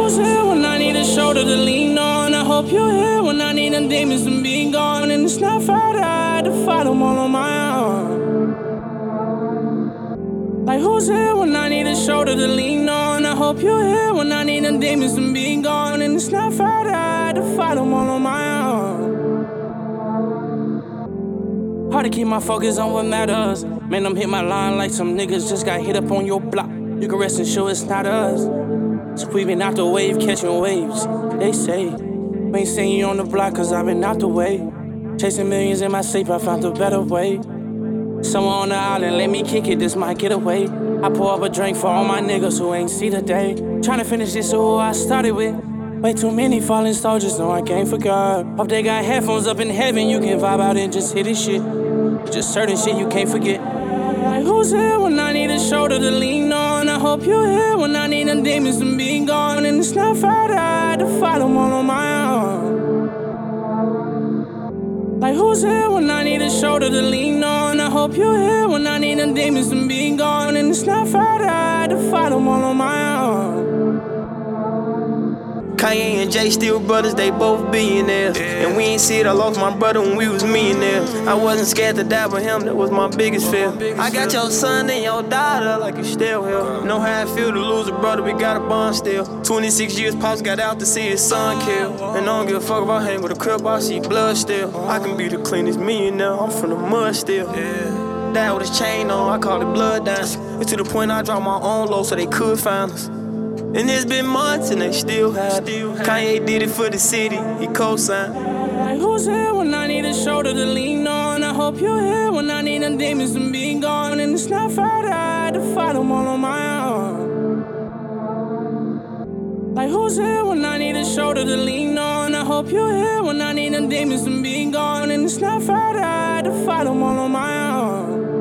who's here when I need a shoulder to lean on? I hope you're here when I need them demons to be gone. And it's not fair that I had to fight them all on my own. Like who's here when I need a shoulder to lean on? I hope you're here when I need them demons to be gone. And it's not fair that I had to fight them all on my own. Hard to keep my focus on what matters. Man, I'm hit my line like some niggas just got hit up on your block. You can rest assured it's not us. Squeezing out the wave, catching waves. They say, we ain't seen you on the block cause I've been out the way. Chasing millions in my safe, I found a better way. Somewhere on the island, let me kick it, this might get away. I pour up a drink for all my niggas who ain't see the day. Tryna finish this who I started with. Way too many fallen soldiers, no I can't forget. Hope they got headphones up in heaven, you can vibe out and just hit this shit. Just certain shit you can't forget. Like who's here when I need a shoulder to lean on? I hope you're here when I need them demons to be gone. And it's not fair that I had to fight them all on my own. Like who's here when I need a shoulder to lean on? I hope you're here when I need them demons to be gone. And it's not fair that I had to fight them all on my own. Kanye and Jay still brothers, they both billionaires. And we ain't see it, I lost my brother when we was millionaires. I wasn't scared to die for him, that was my biggest fear. I got your son and your daughter like you still here. Know how I feel to lose a brother, we got a bond still. 26 years, Pops got out to see his son killed. And I don't give a fuck about hang with a crib, I see blood still. I can be the cleanest millionaire, I'm from the mud still. Dad with his chain on, I call it blood dance. It's to the point I dropped my own low so they could find us. And it's been months and they still have it. Kanye did it for the city, he co-signed. Like who's here when I need a shoulder to lean on? I hope you're here when I need them demons to be gone. And it's not fair that I had to fight them all on my own. Like who's here when I need a shoulder to lean on? I hope you're here when I need them demons to be gone. And it's not fair that I had to fight them all on my own.